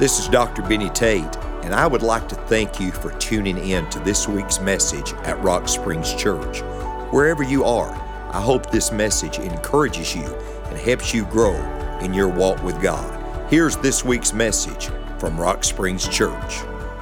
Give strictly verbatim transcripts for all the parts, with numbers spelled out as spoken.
This is Doctor Benny Tate, and I would like to thank you for tuning in to this week's message at Rock Springs Church. Wherever you are, I hope this message encourages you and helps you grow in your walk with God. Here's this week's message from Rock Springs Church.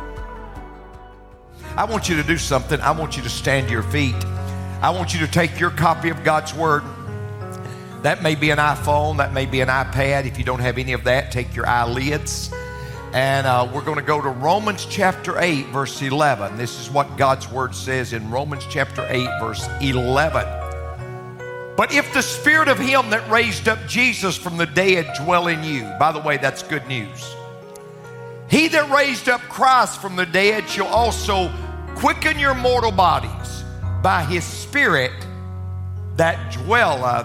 I want you to do something. I want you to stand to your feet. I want you to take your copy of God's Word. That may be an iPhone, that may be an iPad. If you don't have any of that, take your eyelids. And uh, we're going to go to Romans chapter eight, verse eleven. This is what God's Word says in Romans chapter eight, verse eleven. But if the Spirit of Him that raised up Jesus from the dead dwell in you, by the way, that's good news. He that raised up Christ from the dead shall also quicken your mortal bodies by His Spirit that dwelleth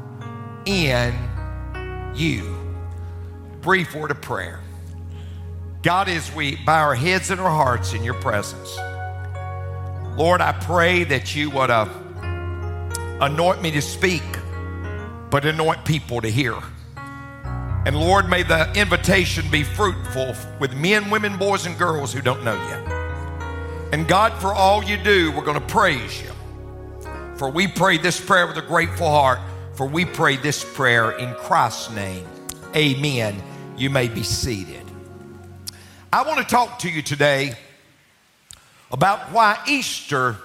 in you. Brief word of prayer. God, as we bow our heads and our hearts in your presence, Lord, I pray that you would uh, anoint me to speak, but anoint people to hear. And Lord, may the invitation be fruitful with men, women, boys, and girls who don't know you. And God, for all you do, we're going to praise you. For we pray this prayer with a grateful heart. For we pray this prayer in Christ's name. Amen. You may be seated. I want to talk to you today about why Easter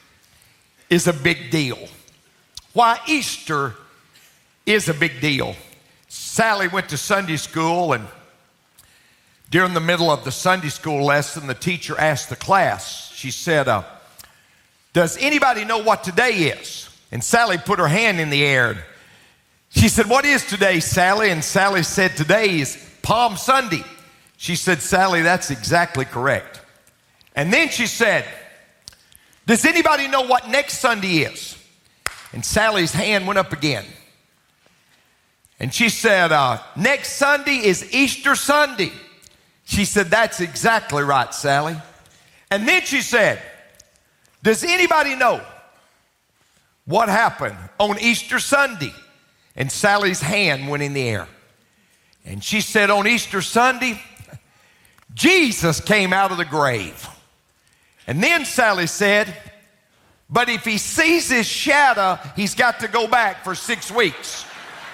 is a big deal. Why Easter is a big deal. Sally went to Sunday school, and during the middle of the Sunday school lesson, the teacher asked the class, she said, uh, does anybody know what today is? And Sally put her hand in the air. She said, what is today, Sally? And Sally said, today is Palm Sunday. She said, Sally, that's exactly correct. And then she said, does anybody know what next Sunday is? And Sally's hand went up again. And she said, uh, next Sunday is Easter Sunday. She said, that's exactly right, Sally. And then she said, does anybody know what happened on Easter Sunday? And Sally's hand went in the air. And she said, on Easter Sunday, Jesus came out of the grave. And then Sally said, but if he sees his shadow, he's got to go back for six weeks.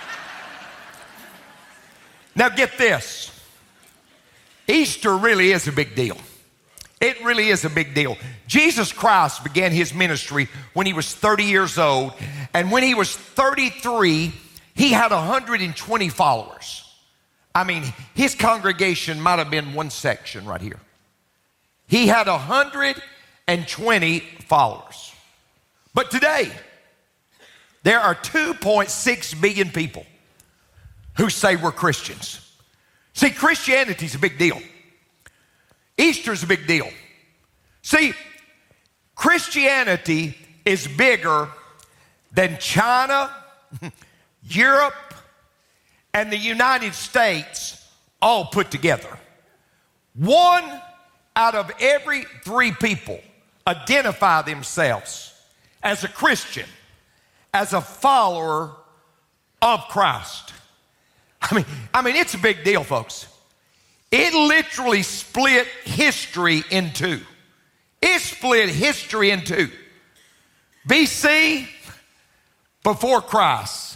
Now get this. Easter really is a big deal. It really is a big deal. Jesus Christ began his ministry when he was thirty years old. And when he was thirty-three, he had one hundred twenty followers. I mean, his congregation might have been one section right here. He had one hundred twenty followers. But today, there are two point six billion people who say we're Christians. See, Christianity is a big deal. Easter is a big deal. See, Christianity is bigger than China, Europe, and the United States all put together. One out of every three people identify themselves as a Christian, as a follower of Christ. I mean, I mean, it's a big deal, folks. It literally split history in two. It split history in two. B C, before Christ.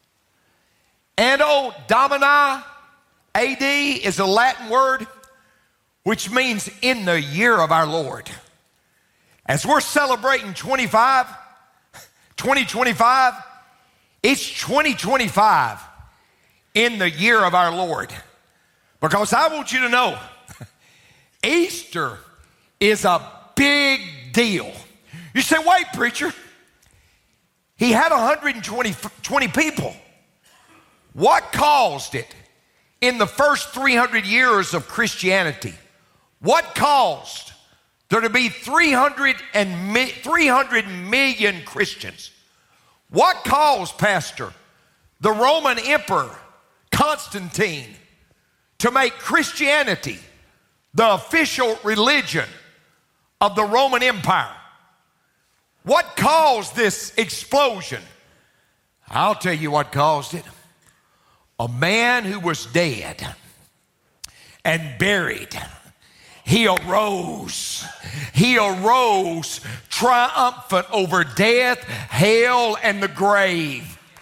Anno Domini, A D, is a Latin word which means in the year of our Lord. As we're celebrating twenty-five, twenty twenty-five, it's twenty twenty-five in the year of our Lord. Because I want you to know, Easter is a big deal. You say, wait, preacher, he had one hundred twenty people. What caused it in the first three hundred years of Christianity? What caused there to be three hundred million Christians? What caused, Pastor, the Roman Emperor Constantine to make Christianity the official religion of the Roman Empire? What caused this explosion? I'll tell you what caused it. A man who was dead and buried. He arose. He arose triumphant over death, hell, and the grave.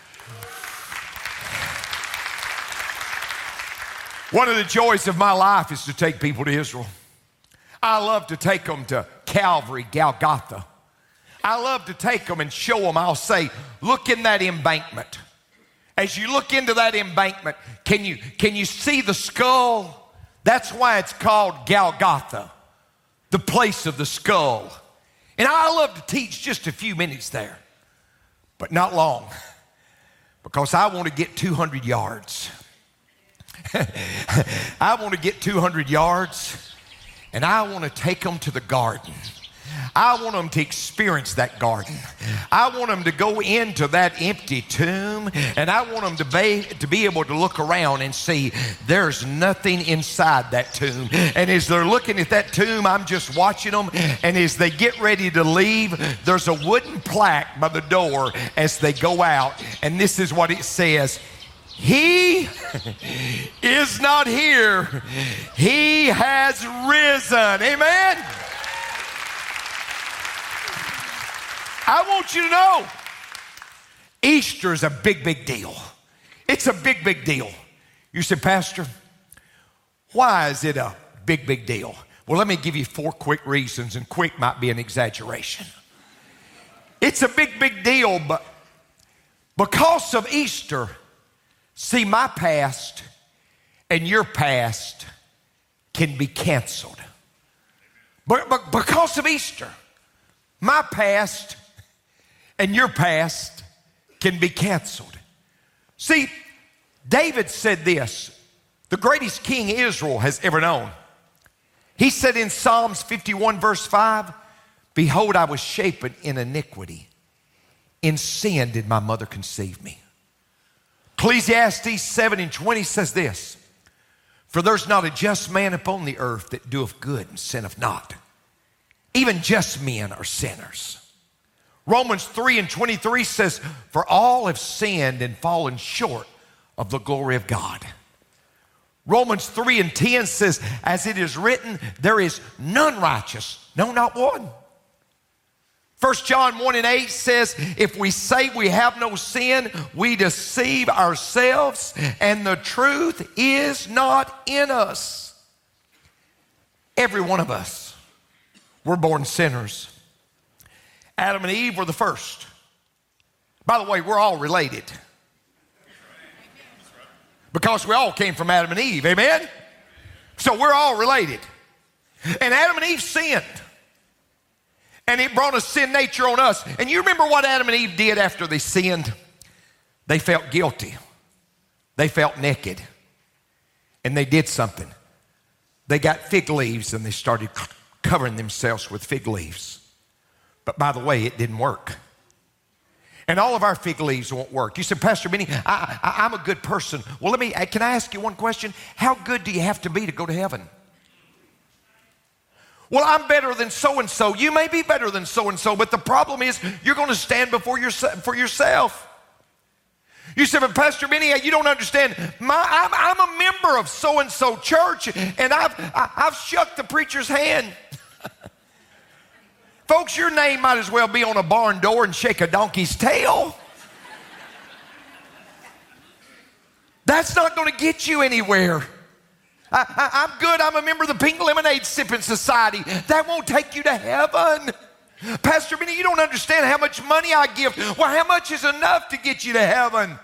One of the joys of my life is to take people to Israel. I love to take them to Calvary, Golgotha. I love to take them and show them. I'll say, look in that embankment. As you look into that embankment, can you, can you see the skull? That's why it's called Golgotha, the place of the skull. And I love to teach just a few minutes there, but not long, because I want to get two hundred yards. I want to get two hundred yards, and I want to take them to the garden. I want them to experience that garden. I want them to go into that empty tomb, and I want them to be, to be able to look around and see there's nothing inside that tomb. And as they're looking at that tomb, I'm just watching them, and as they get ready to leave, there's a wooden plaque by the door as they go out, and this is what it says: He is not here. He has risen. Amen? I want you to know, Easter is a big, big deal. It's a big, big deal. You say, Pastor, why is it a big, big deal? Well, let me give you four quick reasons, and quick might be an exaggeration. It's a big, big deal, but because of Easter, see, my past and your past can be canceled. But, but because of Easter, my past and your past can be canceled. See, David said this, the greatest king Israel has ever known. He said in Psalms fifty-one verse five, behold, I was shapen in iniquity. In sin did my mother conceive me. Ecclesiastes seven and twenty says this, for there's not a just man upon the earth that doeth good and sinneth not. Even just men are sinners. Romans three and twenty-three says, for all have sinned and fallen short of the glory of God. Romans three and ten says, as it is written, there is none righteous, no, not one. First John one and eight says, if we say we have no sin, we deceive ourselves, and the truth is not in us. Every one of us, we're born sinners. Adam and Eve were the first. By the way, we're all related, because we all came from Adam and Eve, amen? So we're all related. And Adam and Eve sinned, and it brought a sin nature on us. And you remember what Adam and Eve did after they sinned? They felt guilty. They felt naked. And they did something. They got fig leaves and they started covering themselves with fig leaves. But by the way, it didn't work. And all of our fig leaves won't work. You said, Pastor Benny, I, I, I'm a good person. Well, let me, can I ask you one question? How good do you have to be to go to heaven? Well, I'm better than so-and-so. You may be better than so-and-so, but the problem is you're going to stand before your, for yourself. You said, but Pastor Benny, you don't understand. My, I'm, I'm a member of so-and-so church, and I've, I, I've shook the preacher's hand. Folks, your name might as well be on a barn door and shake a donkey's tail. That's not going to get you anywhere. I, I, I'm good. I'm a member of the Pink Lemonade Sipping Society. That won't take you to heaven. Pastor Benny, you don't understand how much money I give. Well, how much is enough to get you to heaven?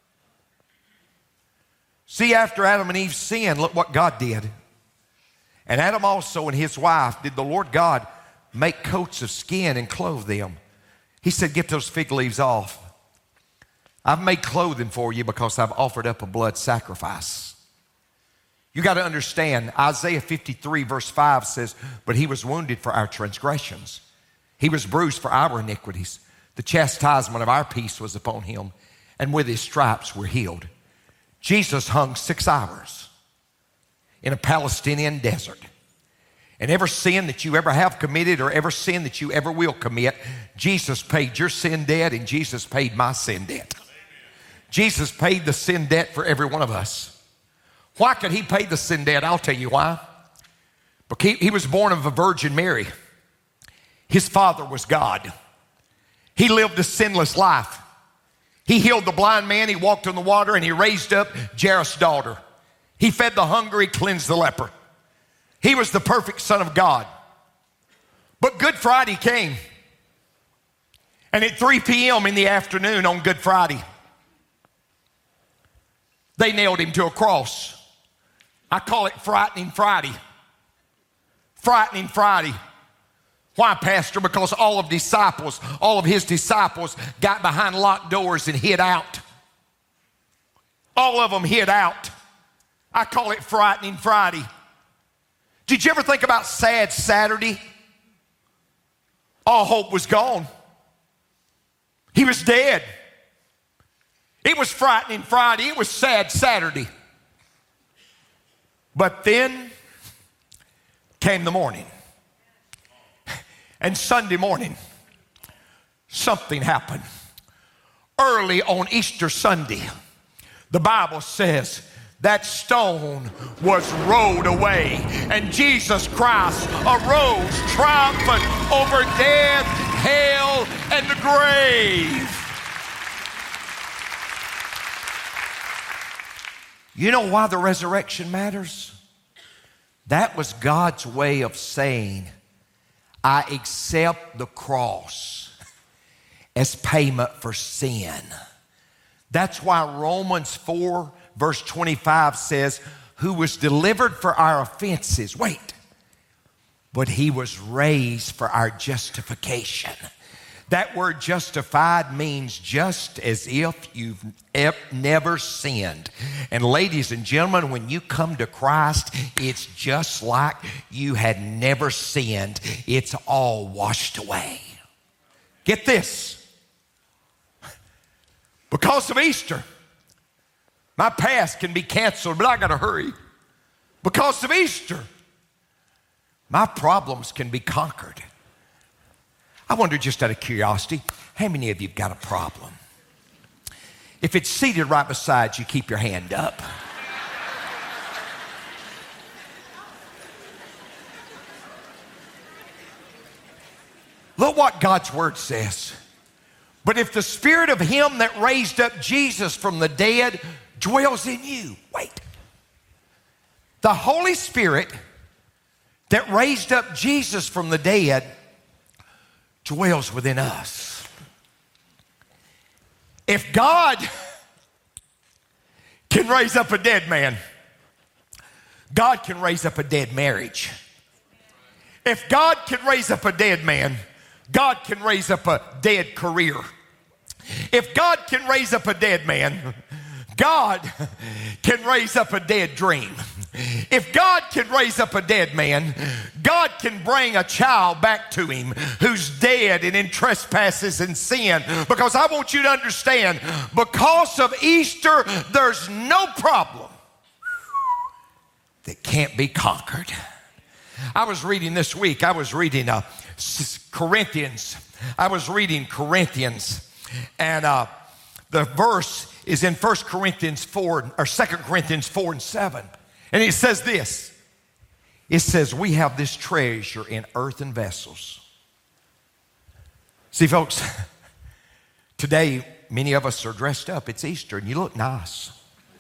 See, after Adam and Eve sinned, look what God did. And Adam also and his wife did the Lord God make coats of skin and clothe them. He said, get those fig leaves off. I've made clothing for you because I've offered up a blood sacrifice. You got to understand, Isaiah fifty-three verse five says, but he was wounded for our transgressions. He was bruised for our iniquities. The chastisement of our peace was upon him, and with his stripes we're healed. Jesus hung six hours in a Palestinian desert. And every sin that you ever have committed or every sin that you ever will commit, Jesus paid your sin debt and Jesus paid my sin debt. Jesus paid the sin debt for every one of us. Why could he pay the sin debt? I'll tell you why. Because he, he was born of a Virgin Mary. His father was God. He lived a sinless life. He healed the blind man, he walked on the water, and he raised up Jairus' daughter. He fed the hungry, cleansed the leper. He was the perfect Son of God. But Good Friday came. And at three p.m. in the afternoon on Good Friday, they nailed him to a cross. I call it Frightening Friday. Frightening Friday. Why, Pastor? Because all of disciples, all of his disciples got behind locked doors and hid out. All of them hid out. I call it Frightening Friday. Did you ever think about Sad Saturday? All hope was gone. He was dead. It was Frightening Friday. It was Sad Saturday. But then came the morning. And Sunday morning, something happened. Early on Easter Sunday, the Bible says that stone was rolled away, and Jesus Christ arose triumphant over death, hell, and the grave. You know why the resurrection matters? That was God's way of saying, I accept the cross as payment for sin. That's why Romans four verse twenty-five says, who was delivered for our offenses. Wait, but he was raised for our justification. That word justified means just as if you've never sinned. And ladies and gentlemen, when you come to Christ, it's just like you had never sinned. It's all washed away. Get this. Because of Easter, my past can be canceled, but I got to hurry. Because of Easter, my problems can be conquered. I wonder, just out of curiosity, how many of you have got a problem? If it's seated right beside you, keep your hand up. Look what God's word says. But if the spirit of him that raised up Jesus from the dead dwells in you, wait. The Holy Spirit that raised up Jesus from the dead dwells within us. If God can raise up a dead man, God can raise up a dead marriage. If God can raise up a dead man, God can raise up a dead career. If God can raise up a dead man, God can raise up a dead dream. If God can raise up a dead man, God can bring a child back to him who's dead and in trespasses and sin. Because I want you to understand, because of Easter, there's no problem that can't be conquered. I was reading this week, I was reading uh, Corinthians. I was reading Corinthians, and uh, the verse is in First Corinthians four, or Second Corinthians four and seven. And it says this. It says, we have this treasure in earthen vessels. See, folks, today many of us are dressed up. It's Easter, and you look nice.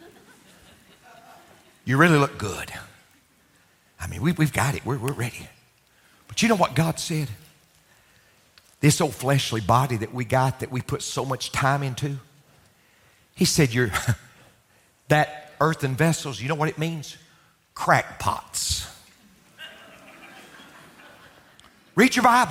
You really look good. I mean, we, we've got it. We're, we're ready. But you know what God said? This old fleshly body that we got, that we put so much time into, he said, you're that earthen vessels, you know what it means? Crackpots. Read your Bible.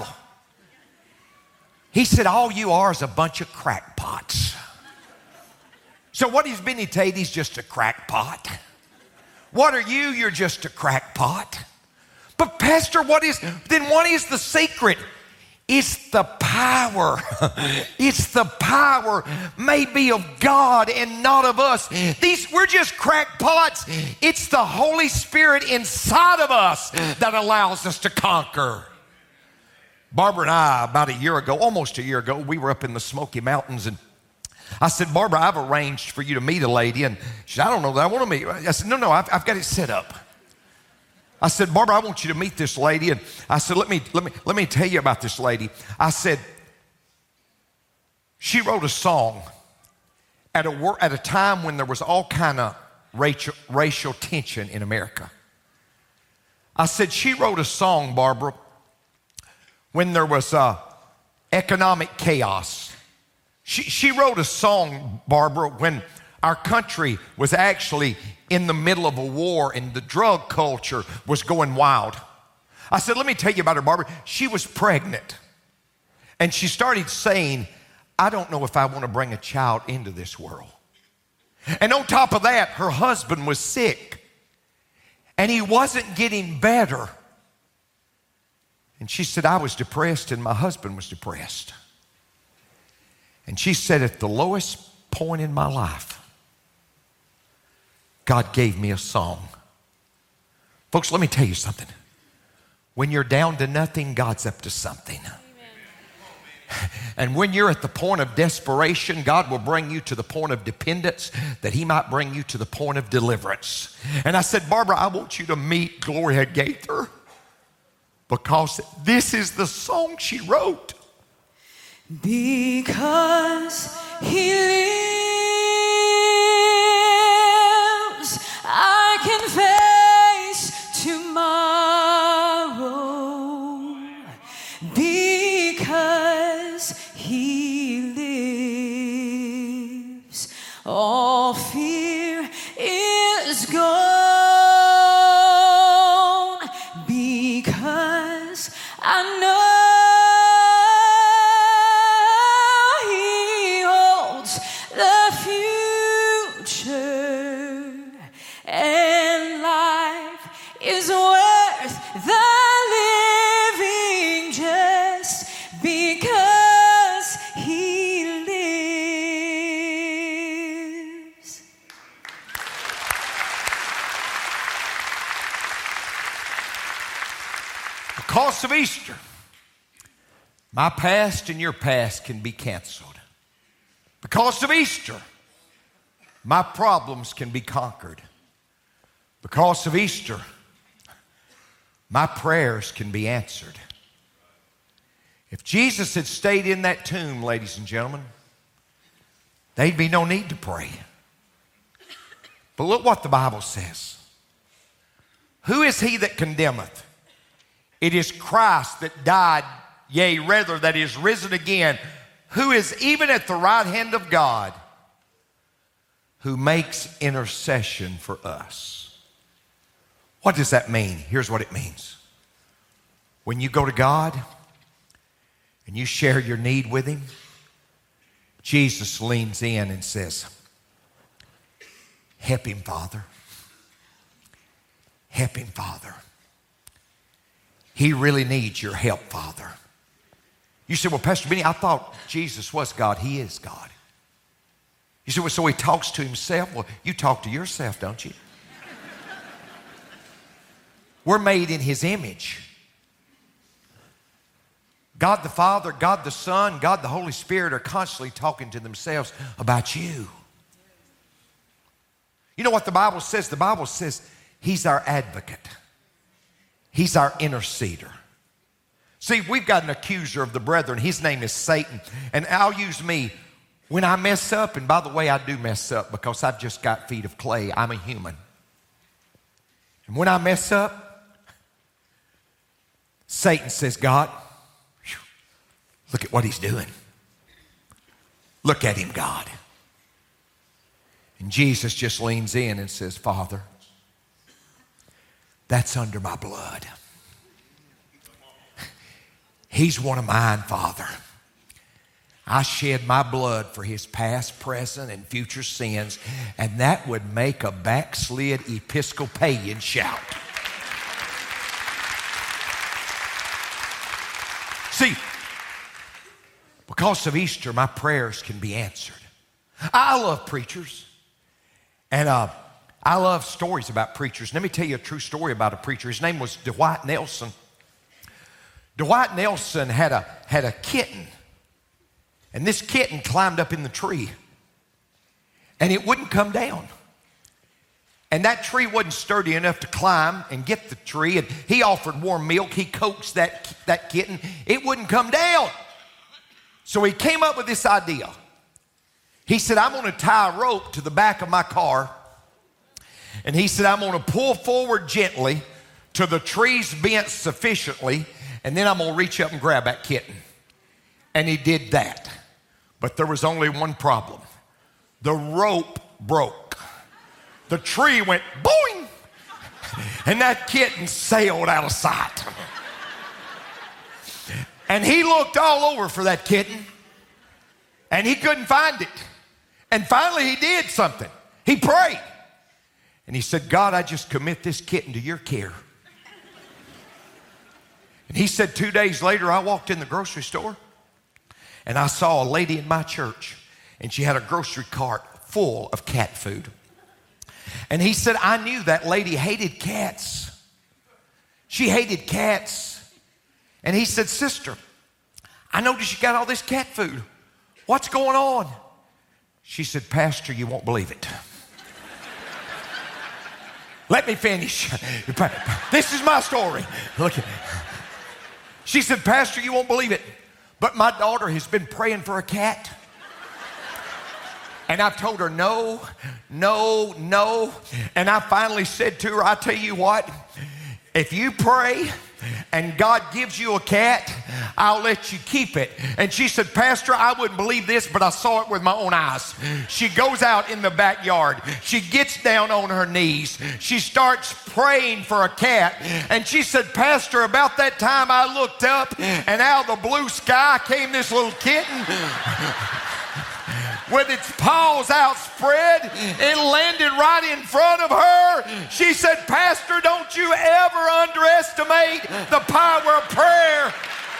He said, all you are is a bunch of crackpots. So what is Benny Tate? He's just a crackpot. What are you? You're just a crackpot. But Pastor, what is, then what is the secret? It's the power. It's the power maybe of God and not of us. These, we're just crackpots. It's the Holy Spirit inside of us that allows us to conquer. Barbara and I, about a year ago, almost a year ago, we were up in the Smoky Mountains, and I said, Barbara, I've arranged for you to meet a lady. And she said, I don't know that I want to meet. I said, no, no, I've, I've got it set up. I said, Barbara, I want you to meet this lady. And I said, let me, let me, let me tell you about this lady. I said, she wrote a song at a, at a time when there was all kind of racial, racial tension in America. I said, she wrote a song, Barbara, when there was uh, economic chaos. She, she wrote a song, Barbara, when our country was actually in the middle of a war and the drug culture was going wild. I said, let me tell you about her, Barbara. She was pregnant. And she started saying, I don't know if I want to bring a child into this world. And on top of that, her husband was sick. And he wasn't getting better. And she said, I was depressed and my husband was depressed. And she said, at the lowest point in my life, God gave me a song. Folks, let me tell you something. When you're down to nothing, God's up to something. Amen. And when you're at the point of desperation, God will bring you to the point of dependence that He might bring you to the point of deliverance. And I said, Barbara, I want you to meet Gloria Gaither because this is the song she wrote. Because He lives, I can face tomorrow. Because He lives, all fear is gone. Because I know because of Easter, my past and your past can be canceled. Because of Easter, my problems can be conquered. Because of Easter, my prayers can be answered. If Jesus had stayed in that tomb, ladies and gentlemen, there'd be no need to pray. But look what the Bible says. Who is he that condemneth? It is Christ that died, yea, rather, that is risen again, who is even at the right hand of God, who makes intercession for us. What does that mean? Here's what it means. When you go to God and you share your need with Him, Jesus leans in and says, help him, Father. Help him, Father. He really needs your help, Father. You say, well, Pastor Benny, I thought Jesus was God. He is God. You say, well, so He talks to Himself. Well, you talk to yourself, don't you? We're made in His image. God the Father, God the Son, God the Holy Spirit are constantly talking to themselves about you. You know what the Bible says? The Bible says He's our advocate. He's our interceder. See, we've got an accuser of the brethren. His name is Satan. And I'll use me when I mess up. And by the way, I do mess up because I've just got feet of clay. I'm a human. And when I mess up, Satan says, God, whew, look at what he's doing. Look at him, God. And Jesus just leans in and says, Father, that's under my blood. He's one of mine, Father. I shed my blood for his past, present, and future sins, and that would make a backslid Episcopalian shout. See, because of Easter, my prayers can be answered. I love preachers, and uh, I love stories about preachers. Let me tell you a true story about a preacher. His name was Dwight Nelson. Dwight Nelson had a, had a kitten, and this kitten climbed up in the tree. and it wouldn't come down. And that tree wasn't sturdy enough to climb and get the tree. And he offered warm milk. He coaxed that, that kitten. It wouldn't come down. So he came up with this idea. He said, I'm going to tie a rope to the back of my car. And he said, I'm going to pull forward gently till the tree's bent sufficiently. And then I'm going to reach up and grab that kitten. And he did that. But there was only one problem. The rope broke. The tree went boing, and that kitten sailed out of sight. And he looked all over for that kitten, and he couldn't find it. And finally he did something. He prayed. And he said, God, I just commit this kitten to your care. And he said, two days later, I walked in the grocery store, and I saw a lady in my church, and she had a grocery cart full of cat food. And he said, I knew that lady hated cats. She hated cats. And he said, sister, I noticed you got all this cat food. What's going on? She said, Pastor, you won't believe it. Let me finish. This is my story. Look. She said, Pastor, you won't believe it, but my daughter has been praying for a cat. And I've told her no, no, no. And I finally said to her, I tell you what, if you pray and God gives you a cat, I'll let you keep it. And she said, Pastor, I wouldn't believe this, but I saw it with my own eyes. She goes out in the backyard. She gets down on her knees. She starts praying for a cat. And she said, Pastor, about that time I looked up, and out of the blue sky came this little kitten. With its paws outspread, it landed right in front of her. She said, Pastor, don't you ever underestimate the power of prayer.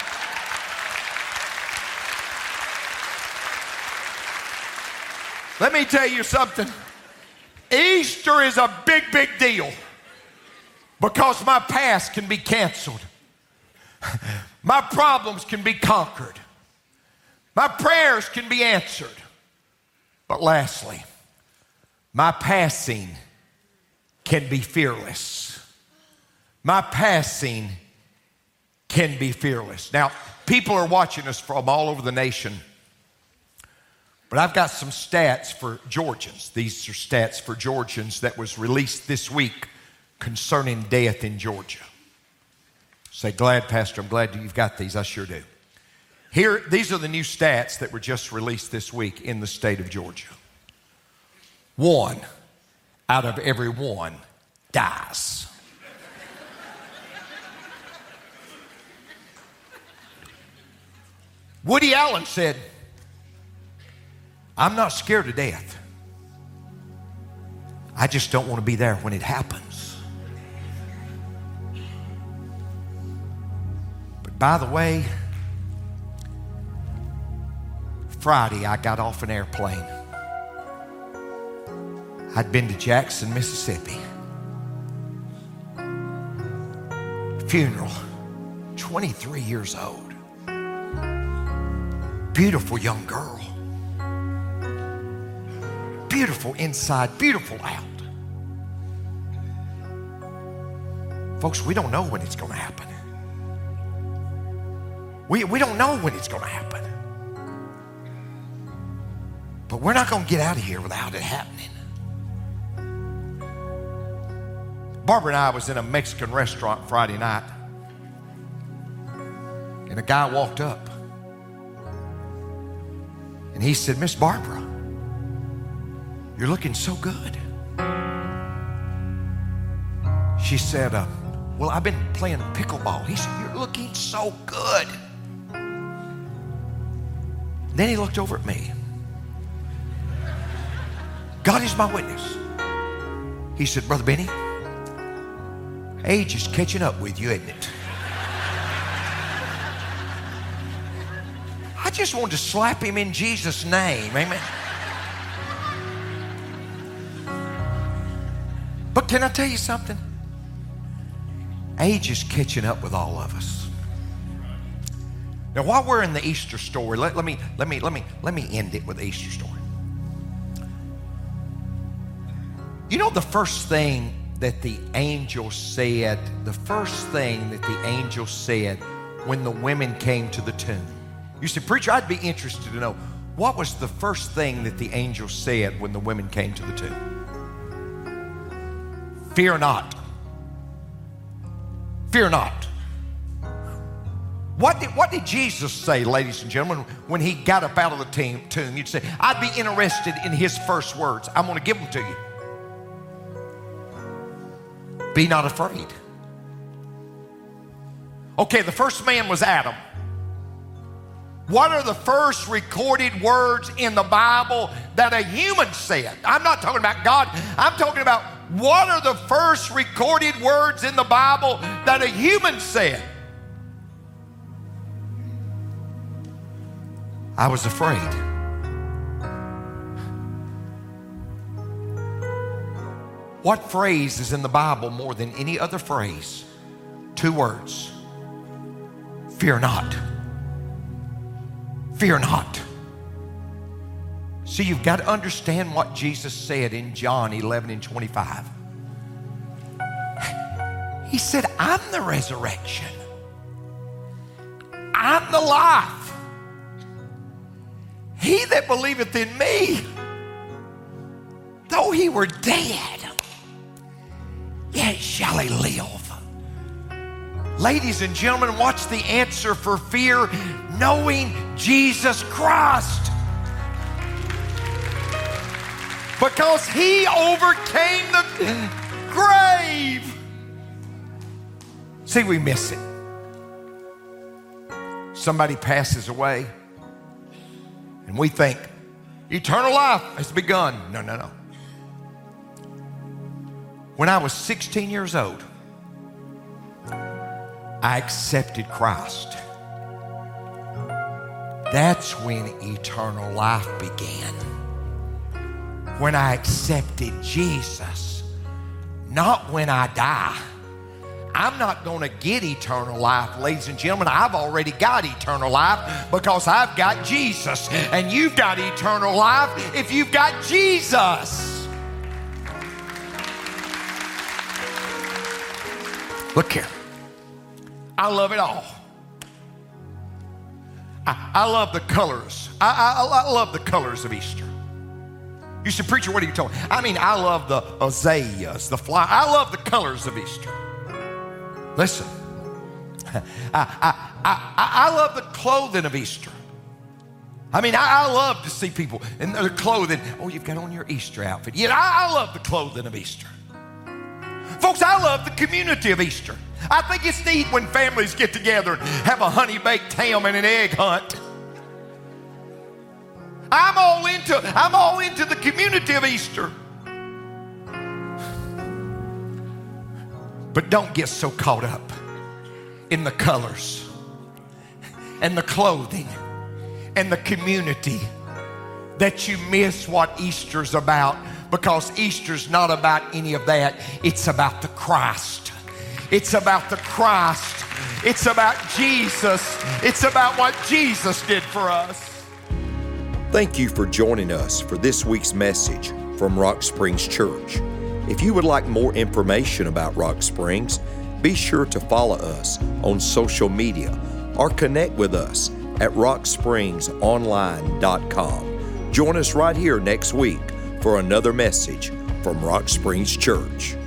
Let me tell you something. Easter is a big, big deal because my past can be canceled. My problems can be conquered. My prayers can be answered. But lastly, my passing can be fearless. My passing can be fearless. Now, people are watching us from all over the nation, but I've got some stats for Georgians. These are stats for Georgians that was released this week concerning death in Georgia. Say, glad, Pastor, I'm glad you've got these. I sure do. Here, these are the new stats that were just released this week in the state of Georgia. One out of every one dies. Woody Allen said, I'm not scared of death. I just don't want to be there when it happens. But by the way, Friday, I got off an airplane. I'd been to Jackson, Mississippi. Funeral, twenty-three years old. Beautiful young girl. Beautiful inside, beautiful out. Folks, we don't know when it's going to happen. We, we don't know when it's going to happen. But we're not going to get out of here without it happening. Barbara and I was in a Mexican restaurant Friday night, and a guy walked up, and he said, Miss Barbara, you're looking so good. She said, uh, well, I've been playing pickleball. He said, you're looking so good. Then he looked over at me. God is my witness. He said, Brother Benny, age is catching up with you, isn't it? I just wanted to slap him in Jesus' name. Amen. But can I tell you something? Age is catching up with all of us. Now, while we're in the Easter story, let, let me let me let me let me end it with the Easter story. You know the first thing that the angel said, the first thing that the angel said when the women came to the tomb? You said, preacher, I'd be interested to know, what was the first thing that the angel said when the women came to the tomb? Fear not. Fear not. What did, what did Jesus say, ladies and gentlemen, when he got up out of the tomb? You'd say, I'd be interested in his first words. I'm going to give them to you. Be not afraid. Okay, the first man was Adam. What are the first recorded words in the Bible that a human said? I'm not talking about God. I'm talking about what are the first recorded words in the Bible that a human said? I was afraid. What phrase is in the Bible more than any other phrase? Two words. Fear not. Fear not. See, you've got to understand what Jesus said in John eleven and twenty-five. He said, I'm the resurrection. I'm the life. He that believeth in me, though he were dead, yet shall he live. Ladies and gentlemen, what's the answer for fear? Knowing Jesus Christ. Because he overcame the grave. See, we miss it. Somebody passes away, and we think, eternal life has begun. No, no, no. When I was sixteen years old, I accepted Christ. That's when eternal life began. When I accepted Jesus, not when I die. I'm not going to get eternal life, ladies and gentlemen. I've already got eternal life because I've got Jesus. And you've got eternal life if you've got Jesus. Look here. I love it all. I, I love the colors. I, I, I love the colors of Easter. You said, preacher, what are you talking about? I mean, I love the azaleas, the fly. I love the colors of Easter. Listen, I, I, I, I love the clothing of Easter. I mean, I, I love to see people in their clothing. Oh, you've got on your Easter outfit. Yeah, I, I love the clothing of Easter. Folks, I love the community of Easter. I think it's neat when families get together and have a honey-baked ham and an egg hunt. I'm all into, I'm all into the community of Easter. But don't get so caught up in the colors and the clothing and the community that you miss what Easter's about, because Easter's not about any of that. It's about the Christ. It's about the Christ. It's about Jesus. It's about what Jesus did for us. Thank you for joining us for this week's message from Rock Springs Church. If you would like more information about Rock Springs, be sure to follow us on social media or connect with us at rock springs online dot com. Join us right here next week for another message from Rock Springs Church.